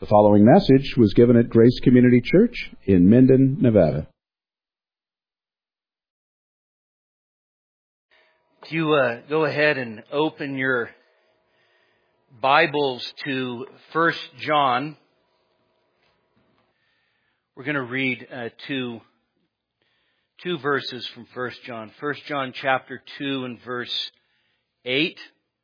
The following message was given at Grace Community Church in Minden, Nevada. If you go ahead and open your Bibles to 1 John, we're going to read two verses from 1 John. 1 John chapter 2 and verse 8.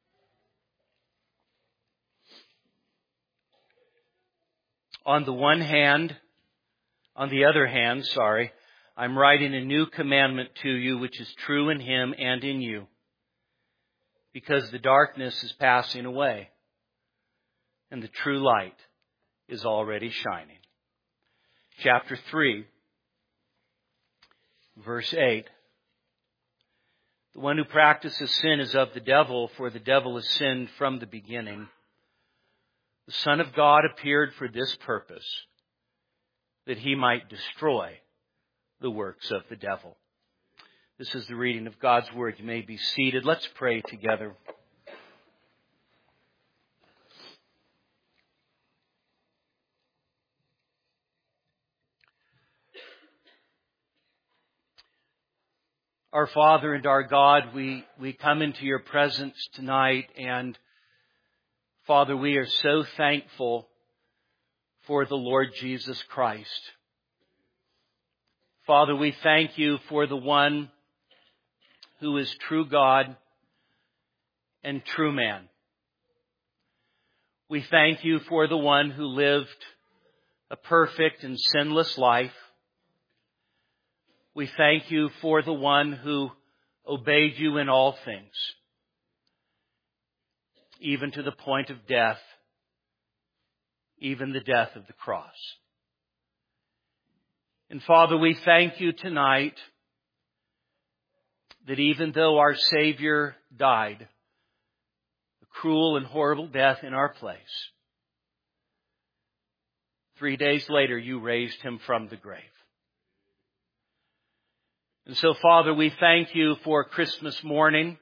On the other hand, I'm writing a new commandment to you, which is true in Him and in you, because the darkness is passing away, and the true light is already shining. Chapter 3, verse 8. The one who practices sin is of the devil, for the devil has sinned from the beginning. The Son of God appeared for this purpose, that He might destroy the works of the devil. This is the reading of God's Word. You may be seated. Let's pray together. Our Father and our God, we come into your presence tonight, and Father, we are so thankful for the Lord Jesus Christ. Father, we thank you for the one who is true God and true man. We thank you for the one who lived a perfect and sinless life. We thank you for the one who obeyed you in all things, even to the point of death, even the death of the cross. And Father, we thank you tonight that even though our Savior died a cruel and horrible death in our place, 3 days later you raised Him from the grave. And so, Father, we thank you for Christmas morning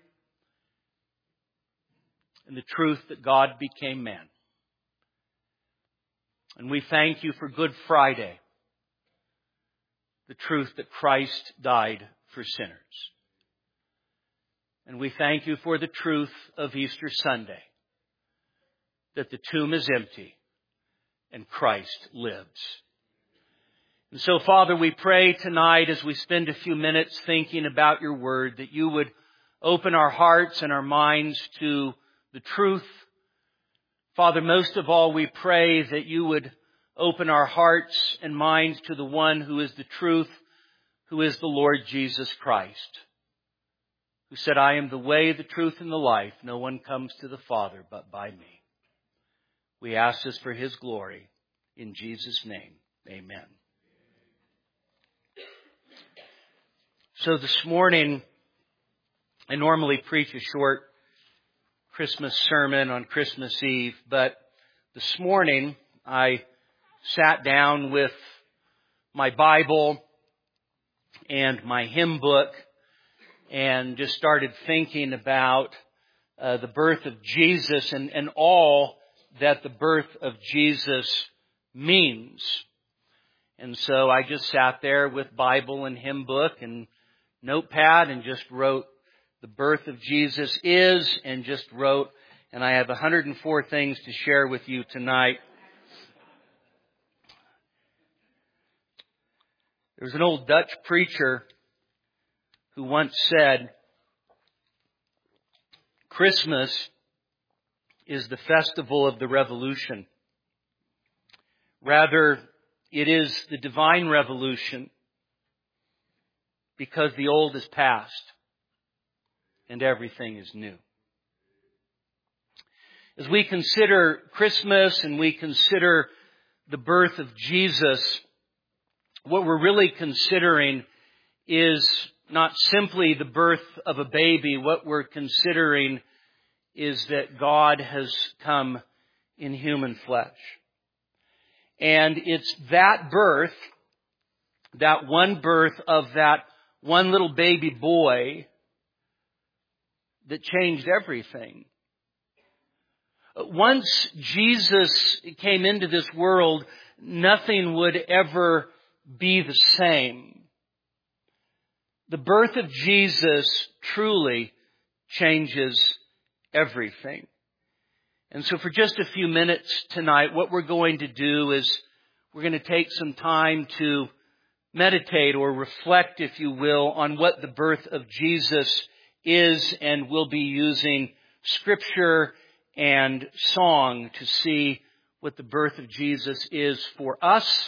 and the truth that God became man. And we thank you for Good Friday, the truth that Christ died for sinners. And we thank you for the truth of Easter Sunday, that the tomb is empty and Christ lives. And so, Father, we pray tonight as we spend a few minutes thinking about your word, that you would open our hearts and our minds to the truth. Father, most of all, we pray that you would open our hearts and minds to the one who is the truth, who is the Lord Jesus Christ, who said, I am the way, the truth, and the life. No one comes to the Father but by me. We ask this for His glory. In Jesus' name, amen. So this morning, I normally preach a short Christmas sermon on Christmas Eve, but this morning I sat down with my Bible and my hymn book and just started thinking about the birth of Jesus and all that the birth of Jesus means. And so I just sat there with Bible and hymn book and notepad and just wrote, the birth of Jesus is, and just wrote, and I have 104 things to share with you tonight. There was an old Dutch preacher who once said, Christmas is the festival of the revolution. Rather, it is the divine revolution, because the old is past and everything is new. As we consider Christmas and we consider the birth of Jesus, what we're really considering is not simply the birth of a baby. What we're considering is that God has come in human flesh. And it's that birth, that one birth of that one little baby boy, that changed everything. Once Jesus came into this world, nothing would ever be the same. The birth of Jesus truly changes everything. And so for just a few minutes tonight, what we're going to do is we're going to take some time to meditate or reflect, if you will, on what the birth of Jesus is, and we'll be using Scripture and song to see what the birth of Jesus is for us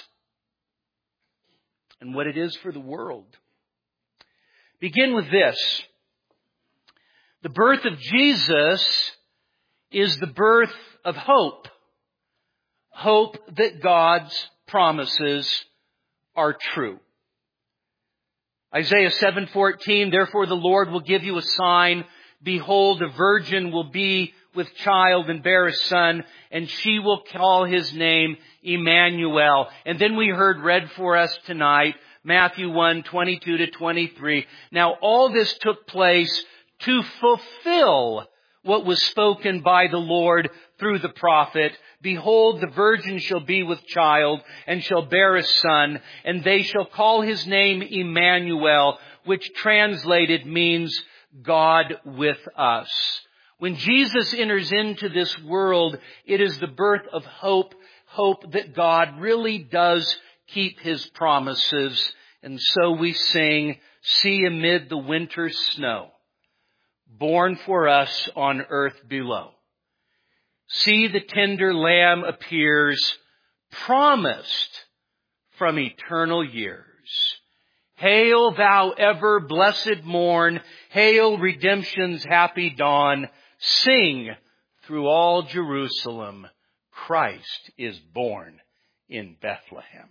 and what it is for the world. Begin with this. The birth of Jesus is the birth of hope. Hope that God's promises are true. Isaiah 7:14, therefore the Lord will give you a sign. Behold, a virgin will be with child and bear a son, and she will call his name Emmanuel. And then we heard read for us tonight, Matthew 1:22-23. Now all this took place to fulfill what was spoken by the Lord through the prophet. Behold, the virgin shall be with child and shall bear a son, and they shall call his name Emmanuel, which translated means God with us. When Jesus enters into this world, it is the birth of hope, hope that God really does keep His promises. And so we sing, see amid the winter snow, born for us on earth below. See the tender lamb appears, promised from eternal years. Hail thou ever blessed morn, hail redemption's happy dawn. Sing through all Jerusalem, Christ is born in Bethlehem.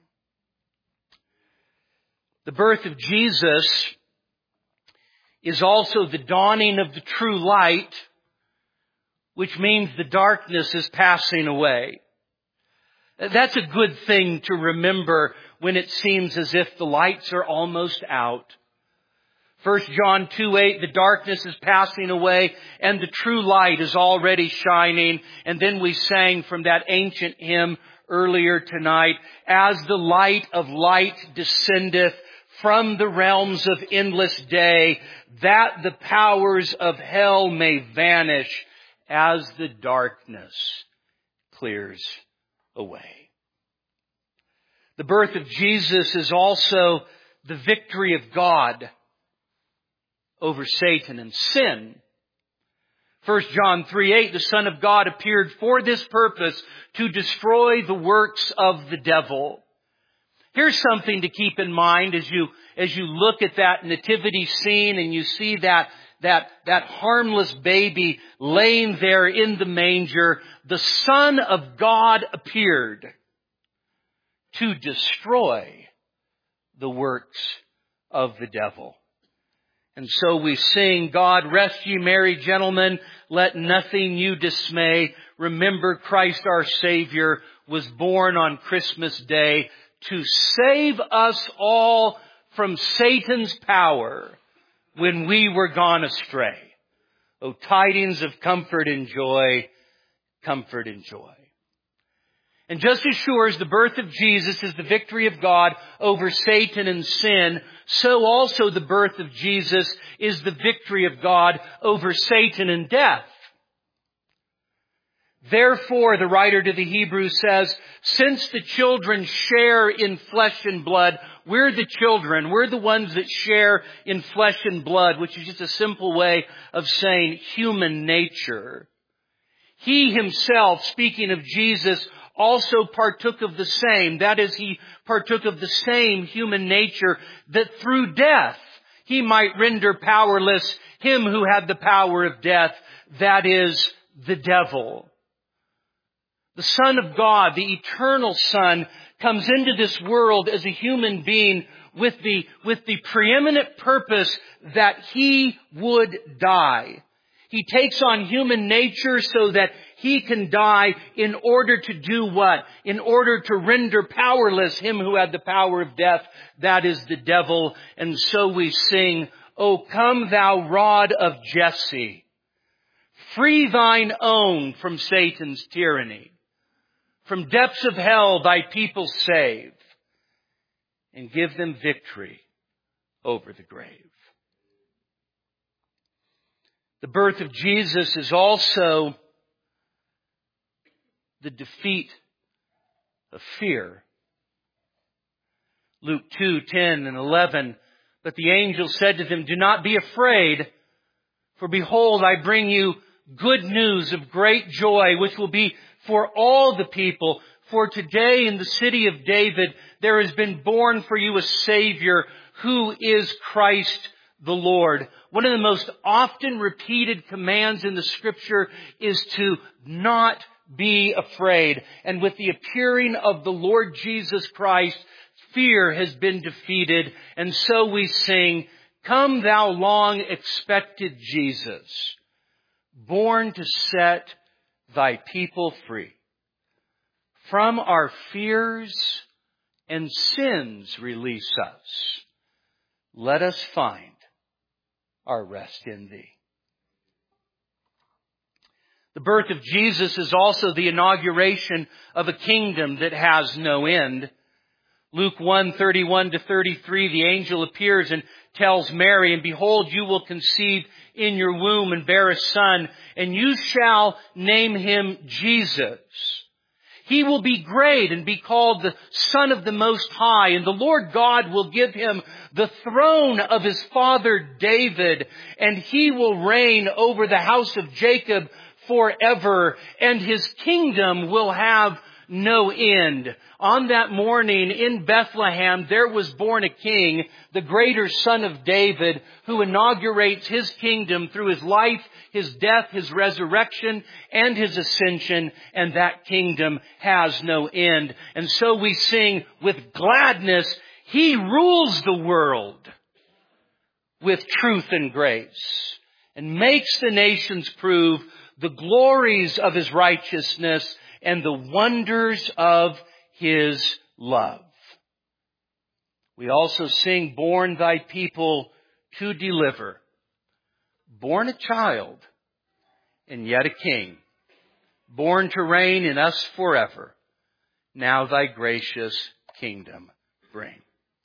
The birth of Jesus is also the dawning of the true light, which means the darkness is passing away. That's a good thing to remember when it seems as if the lights are almost out. 1 John 2:8, the darkness is passing away and the true light is already shining. And then we sang from that ancient hymn earlier tonight, as the light of light descendeth from the realms of endless day, that the powers of hell may vanish as the darkness clears away. The birth of Jesus is also the victory of God over Satan and sin. 1 John 3:8, the Son of God appeared for this purpose, to destroy the works of the devil. Here's something to keep in mind as you look at that nativity scene and you see that harmless baby laying there in the manger. The Son of God appeared to destroy the works of the devil. And so we sing, God rest ye merry gentlemen, let nothing you dismay. Remember Christ our Savior was born on Christmas Day to save us all from Satan's power when we were gone astray. O tidings of comfort and joy, comfort and joy. And just as sure as the birth of Jesus is the victory of God over Satan and sin, so also the birth of Jesus is the victory of God over Satan and death. Therefore, the writer to the Hebrews says, since the children share in flesh and blood, we're the children. We're the ones that share in flesh and blood, which is just a simple way of saying human nature. He himself, speaking of Jesus, also partook of the same. That is, he partook of the same human nature, that through death he might render powerless him who had the power of death, that is, the devil. The Son of God, the eternal Son, comes into this world as a human being with the preeminent purpose that he would die. He takes on human nature so that he can die in order to do what? In order to render powerless him who had the power of death, that is the devil. And so we sing, O come thou rod of Jesse, Free thine own from Satan's tyranny. From depths of hell thy people save, and give them victory over the grave. The birth of Jesus is also the defeat of fear. Luke 2:10 and 11. But the angel said to them, do not be afraid, for behold, I bring you good news of great joy, which will be for all the people. For today in the city of David, there has been born for you a Savior, who is Christ the Lord. One of the most often repeated commands in the Scripture is to not be afraid. And with the appearing of the Lord Jesus Christ, fear has been defeated. And so we sing, come thou long expected Jesus, born to set thy people free. From our fears and sins release us. Let us find our rest in Thee. The birth of Jesus is also the inauguration of a kingdom that has no end. Luke 1:31-33, the angel appears and tells Mary, and behold, you will conceive in your womb and bear a son, and you shall name him Jesus. He will be great and be called the Son of the Most High, and the Lord God will give him the throne of his father David, and he will reign over the house of Jacob forever, and his kingdom will have no end. On that morning in Bethlehem, there was born a king, the greater Son of David, who inaugurates his kingdom through his life, his death, his resurrection, and his ascension, and that kingdom has no end. And so we sing with gladness, He rules the world with truth and grace, and makes the nations prove the glories of His righteousness and the wonders of His love. We also sing, born thy people to deliver. Born a child, and yet a king. Born to reign in us forever. Now thy gracious kingdom bring.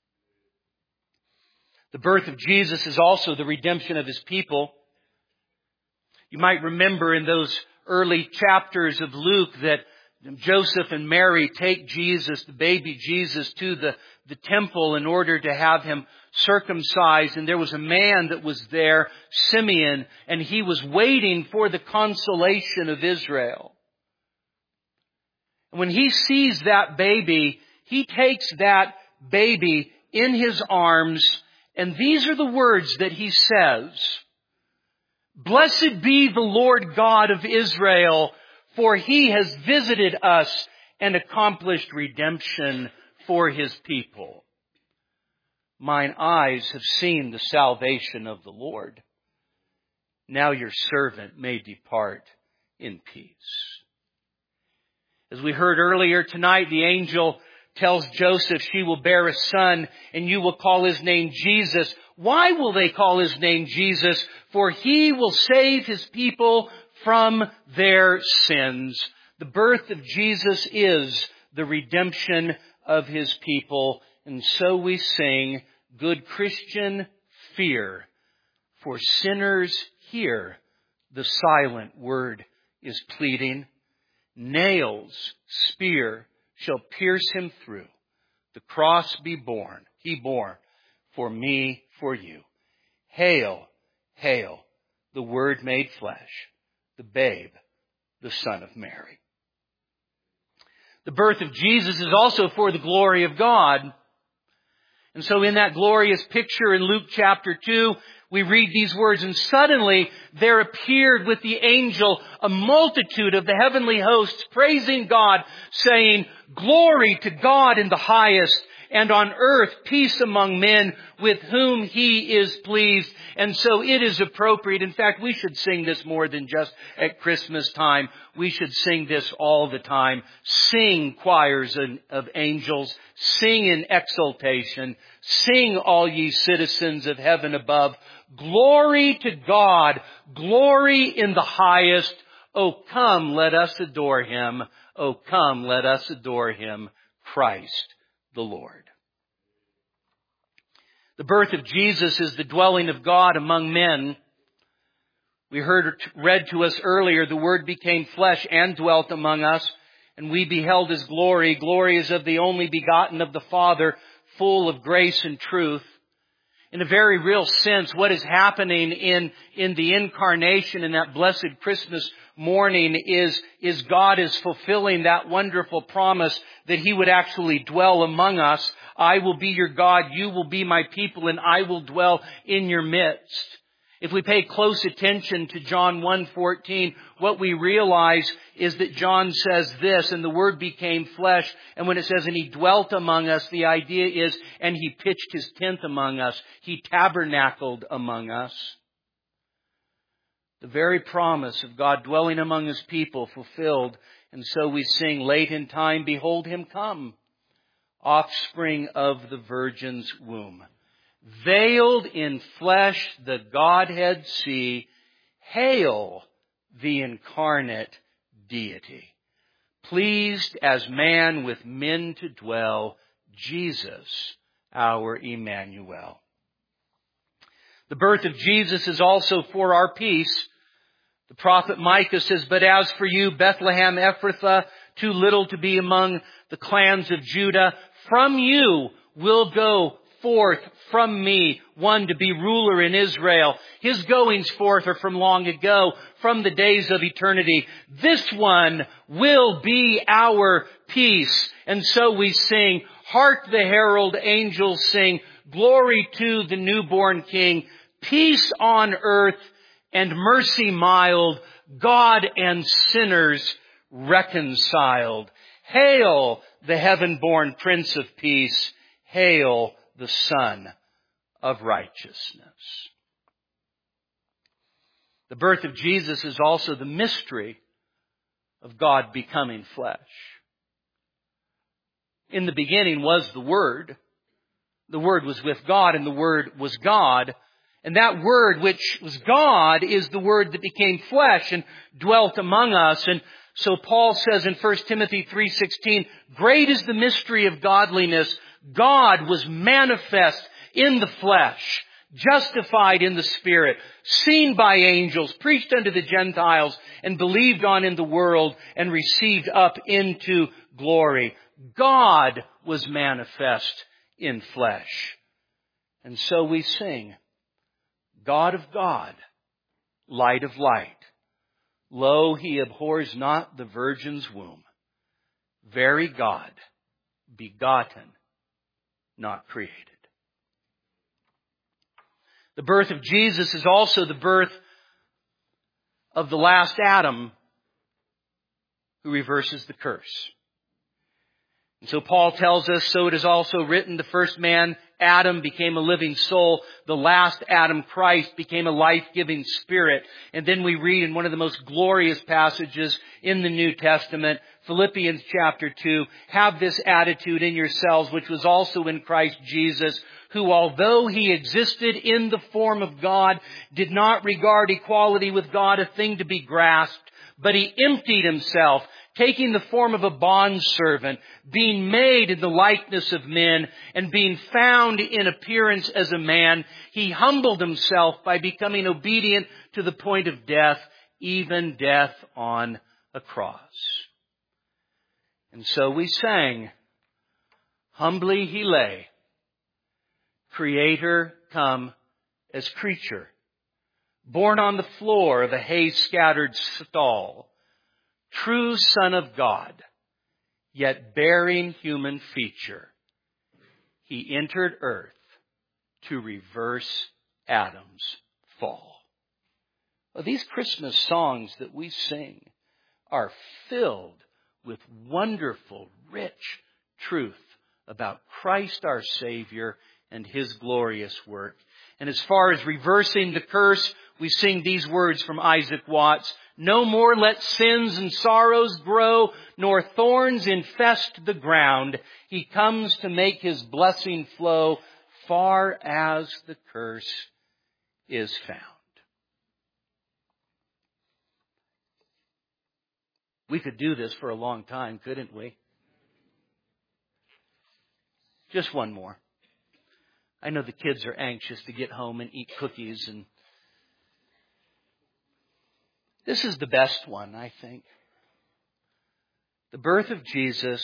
The birth of Jesus is also the redemption of His people. You might remember in those early chapters of Luke that Joseph and Mary take Jesus, the baby Jesus, to the temple in order to have him circumcised. And there was a man that was there, Simeon, and he was waiting for the consolation of Israel. And when he sees that baby, he takes that baby in his arms, and these are the words that he says. Blessed be the Lord God of Israel, for He has visited us and accomplished redemption for His people. Mine eyes have seen the salvation of the Lord. Now your servant may depart in peace. As we heard earlier tonight, the angel tells Joseph she will bear a son and you will call his name Jesus. Why will they call his name Jesus? For he will save his people from their sins. The birth of Jesus is the redemption of his people. And so we sing, good Christian, fear. For sinners hear, the silent word is pleading. Nails, spear, shall pierce him through. The cross be borne, he bore, for me, for you. Hail, hail, the Word made flesh, the babe, the Son of Mary. The birth of Jesus is also for the glory of God. And so in that glorious picture in Luke chapter 2, we read these words, and suddenly there appeared with the angel a multitude of the heavenly hosts praising God, saying, glory to God in the highest, and on earth peace among men with whom He is pleased. And so it is appropriate. In fact, we should sing this more than just at Christmas time. We should sing this all the time. Sing, choirs of angels. Sing in exultation. Sing, all ye citizens of heaven above. Glory to God. Glory in the highest. Oh, come, let us adore Him. Oh, come, let us adore Him, Christ the Lord. The birth of Jesus is the dwelling of God among men. We heard read to us earlier, the Word became flesh and dwelt among us, and we beheld His glory. Glory is of the only begotten of the Father, full of grace and truth. In a very real sense, what is happening in the incarnation in that blessed Christmas morning is God is fulfilling that wonderful promise that He would actually dwell among us. I will be your God, you will be my people, and I will dwell in your midst. If we pay close attention to John 1:14, what we realize is that John says this, and the Word became flesh, and when it says, and He dwelt among us, the idea is, and He pitched His tent among us. He tabernacled among us. The very promise of God dwelling among His people fulfilled, and so we sing, late in time, behold Him come, offspring of the Virgin's womb. Veiled in flesh the Godhead see, hail the incarnate deity. Pleased as man with men to dwell, Jesus our Emmanuel. The birth of Jesus is also for our peace. The prophet Micah says, but as for you, Bethlehem Ephrathah, too little to be among the clans of Judah, from you will go forth from me one to be ruler in Israel. His goings forth are from long ago, from the days of eternity. This one will be our peace. And so we sing, hark the herald angels sing, glory to the newborn King, peace on earth and mercy mild, God and sinners reconciled. Hail the heaven-born Prince of Peace. Hail the Son of Righteousness. The birth of Jesus is also the mystery of God becoming flesh. In the beginning was the Word. The Word was with God, and the Word was God. And that Word which was God is the Word that became flesh and dwelt among us. And so Paul says in 1 Timothy 3:16, great is the mystery of godliness. God was manifest in the flesh, justified in the Spirit, seen by angels, preached unto the Gentiles, and believed on in the world, and received up into glory. God was manifest in flesh. And so we sing, God of God, light of light. Lo, He abhors not the virgin's womb. Very God, begotten, not created. The birth of Jesus is also the birth of the last Adam who reverses the curse. And so Paul tells us, so it is also written, the first man, Adam, became a living soul. The last Adam, Christ, became a life-giving spirit. And then we read in one of the most glorious passages in the New Testament, Philippians chapter 2, have this attitude in yourselves, which was also in Christ Jesus, who although He existed in the form of God, did not regard equality with God a thing to be grasped, but He emptied Himself, taking the form of a bondservant, being made in the likeness of men, and being found in appearance as a man, He humbled Himself by becoming obedient to the point of death, even death on a cross. And so we sang, humbly He lay, Creator come as creature, born on the floor of a hay-scattered stall, true Son of God, yet bearing human feature, He entered earth to reverse Adam's fall. Well, these Christmas songs that we sing are filled with wonderful, rich truth about Christ our Savior and His glorious work. And as far as reversing the curse, we sing these words from Isaac Watts. No more let sins and sorrows grow, nor thorns infest the ground. He comes to make His blessing flow far as the curse is found. We could do this for a long time, couldn't we? Just one more. I know the kids are anxious to get home and eat cookies, and this is the best one, I think. The birth of Jesus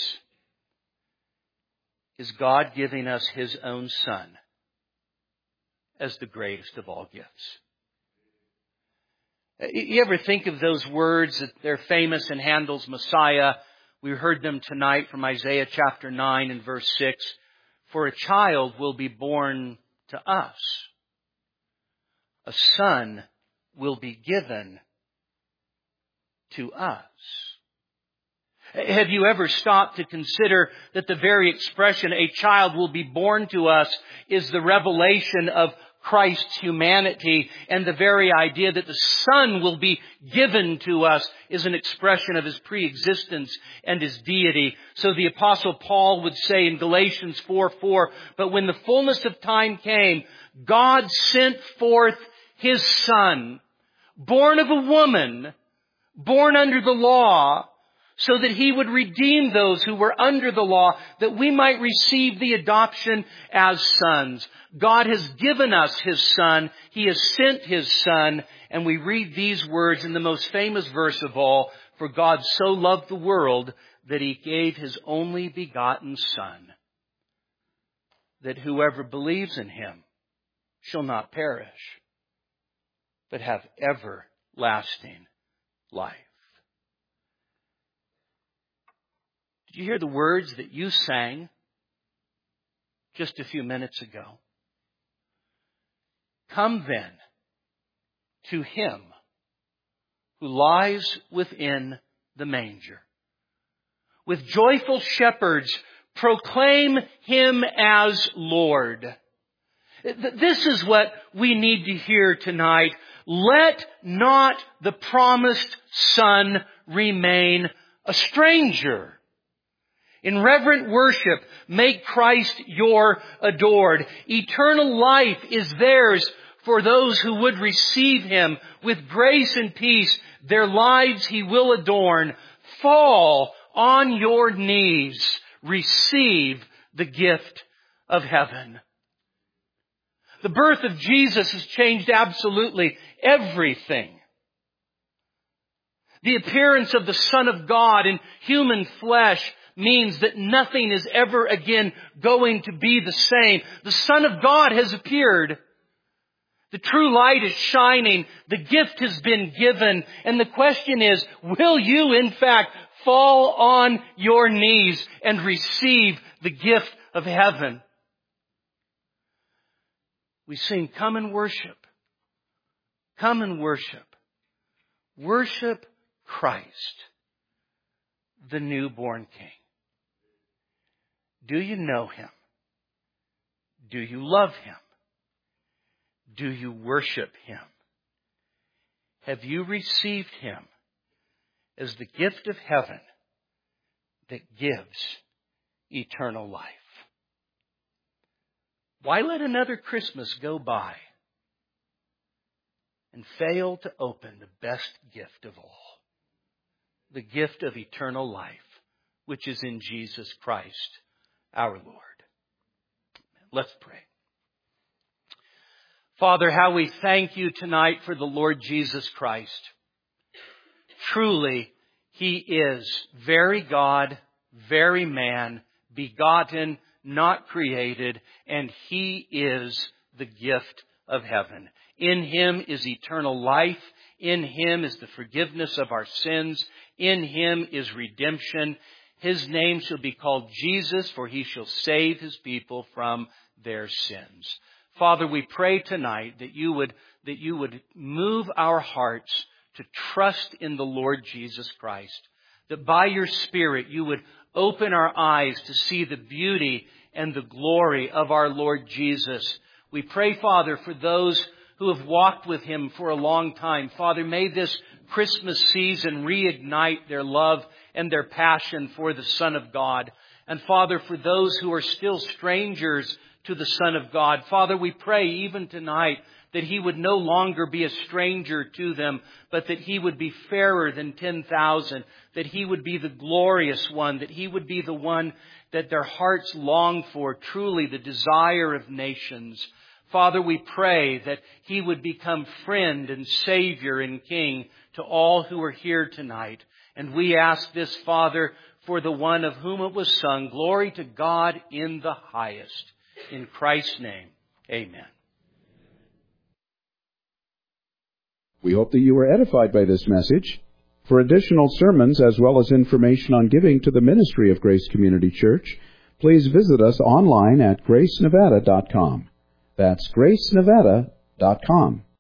is God giving us His own Son as the greatest of all gifts. You ever think of those words that they're famous in Handel's Messiah? We heard them tonight from Isaiah chapter 9 and verse 6. For a child will be born to us. A son will be given to us. Have you ever stopped to consider that the very expression, a child will be born to us, is the revelation of Christ's humanity, and the very idea that the Son will be given to us is an expression of His pre-existence and His deity. So the Apostle Paul would say in Galatians 4:4, but when the fullness of time came, God sent forth His Son, born of a woman, born under the law, so that He would redeem those who were under the law, that we might receive the adoption as sons. God has given us His Son. He has sent His Son. And we read these words in the most famous verse of all, for God so loved the world that He gave His only begotten Son, that whoever believes in Him shall not perish, but have everlasting life. Did you hear the words that you sang just a few minutes ago? Come then to Him who lies within the manger. With joyful shepherds, proclaim Him as Lord. This is what we need to hear tonight. Let not the promised Son remain a stranger. In reverent worship, make Christ your adored. Eternal life is theirs for those who would receive Him. With grace and peace, their lives He will adorn. Fall on your knees. Receive the gift of heaven. The birth of Jesus has changed absolutely everything. The appearance of the Son of God in human flesh means that nothing is ever again going to be the same. The Son of God has appeared. The true light is shining. The gift has been given. And the question is, will you in fact fall on your knees and receive the gift of heaven? We sing, come and worship. Come and worship. Worship Christ, the newborn King. Do you know Him? Do you love Him? Do you worship Him? Have you received Him as the gift of heaven that gives eternal life? Why let another Christmas go by and fail to open the best gift of all? The gift of eternal life, which is in Jesus Christ, our Lord. Let's pray. Father, how we thank You tonight for the Lord Jesus Christ. Truly, He is very God, very man, begotten, not created, and He is the gift of heaven. In Him is eternal life. In Him is the forgiveness of our sins. In Him is redemption. His name shall be called Jesus, for He shall save His people from their sins. Father, we pray tonight that you would move our hearts to trust in the Lord Jesus Christ. That by Your Spirit you would Open our eyes to see the beauty and the glory of our Lord Jesus. We pray, Father, for those who have walked with Him for a long time. Father, may this Christmas season reignite their love and their passion for the Son of God. And Father, for those who are still strangers to the Son of God, Father, we pray even tonight that He would no longer be a stranger to them, but that He would be fairer than 10,000, that He would be the glorious one, that He would be the one that their hearts long for, truly the desire of nations. Father, we pray that He would become friend and Savior and King to all who are here tonight. And we ask this, Father, for the one of whom it was sung, glory to God in the highest. In Christ's name, amen. We hope that you were edified by this message. For additional sermons as well as information on giving to the ministry of Grace Community Church, please visit us online at gracenevada.com. That's gracenevada.com.